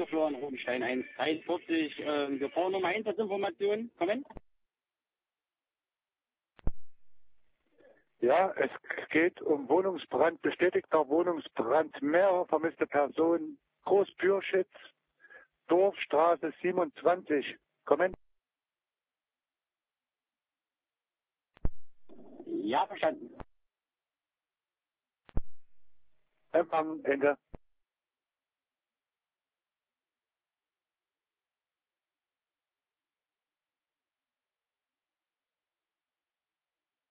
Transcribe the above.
Florian Rubenstein 143, Gefahrnummer Einsatzinformation. Kommen. Ja, es geht um Wohnungsbrand, bestätigter Wohnungsbrand, mehrere vermisste Personen, Großbürschitz, Dorfstraße 27. Kommen. Ja, verstanden. Empfang, Ende.